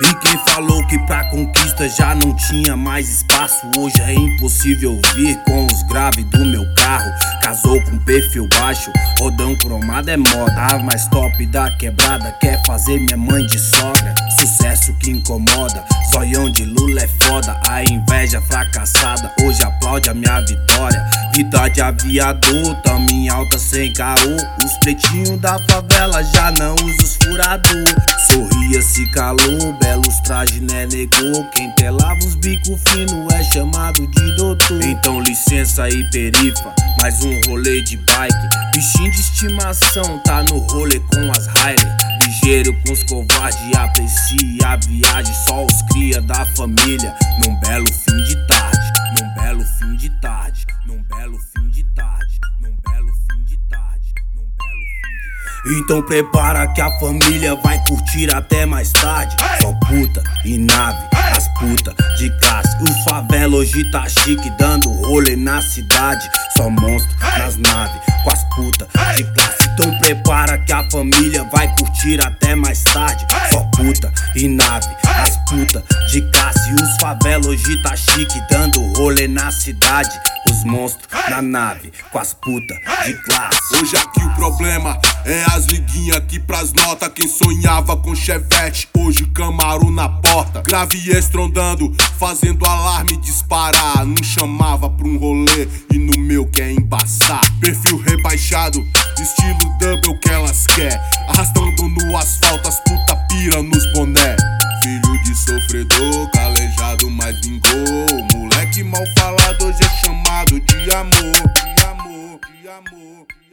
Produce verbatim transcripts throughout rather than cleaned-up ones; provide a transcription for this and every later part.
E quem falou que pra conquista já não tinha mais espaço, hoje é impossível vir com os graves do meu carro. Casou com perfil baixo, rodão cromado é moda. A mais top da quebrada quer fazer minha mãe de sogra. Sucesso que incomoda, zoião de Lula é foda. A inveja fracassada hoje aplaude a minha vitória. Vida de aviador, tamo em alta sem caô. Os pretinhos da favela já não usam os furador. Sorria, se calou, belos trajes né negou. Quem pelava os bico fino é chamado de doutor. Então licença aí perifa, mais um rolê de bike. Bichinho de estimação tá no rolê com as Harley. Ligeiro com os covardes, aprecia a viagem. Só os cria da família, num belo fim de tarde. Num belo fim de tarde, num belo fim de tarde, num belo fim de tarde, num belo fim de tarde. Então prepara que a família vai curtir até mais tarde. Só puta e nave, as puta de classe. Os favela hoje tá chique, dando rolê na cidade. Só monstro nas naves, com as puta de classe. Então prepara que a família vai curtir até mais tarde. Só puta e nave, as puta de classe. Os favela hoje tá chique, dando rolê na cidade. Os monstros na nave, com as puta de classe. Hoje aqui o problema é as liguinhas aqui pras notas. Quem sonhava com chevette, hoje Camaro na porta. Grave estrondando, fazendo alarme disparar. Não chamava pra um rolê e no meu quer embaçar. Perfil rebaixado, estilo double que elas quer. Arrastando no asfalto as puta pira nos boné. Filho de sofredor, calejado mas vingou. Moleque mal falado hoje é chamado de amor. De amor, de amor, de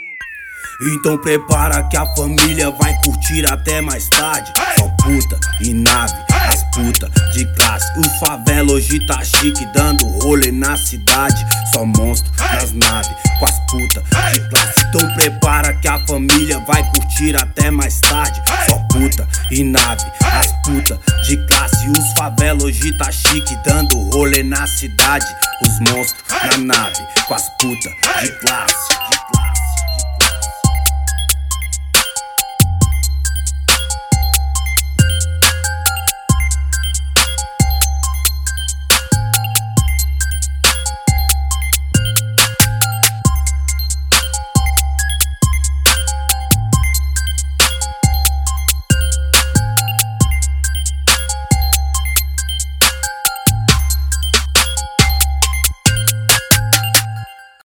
amor. Então prepara que a família vai curtir até mais tarde. Só puta e nave, as puta de classe. Os favela hoje tá chique, dando rolê na cidade. Só monstro nas naves, com as puta de classe. Então prepara que a família vai curtir até mais tarde. Só puta e nave, as puta de classe. Os favela hoje tá chique, dando rolê na cidade. Os monstros na nave, com as puta de classe.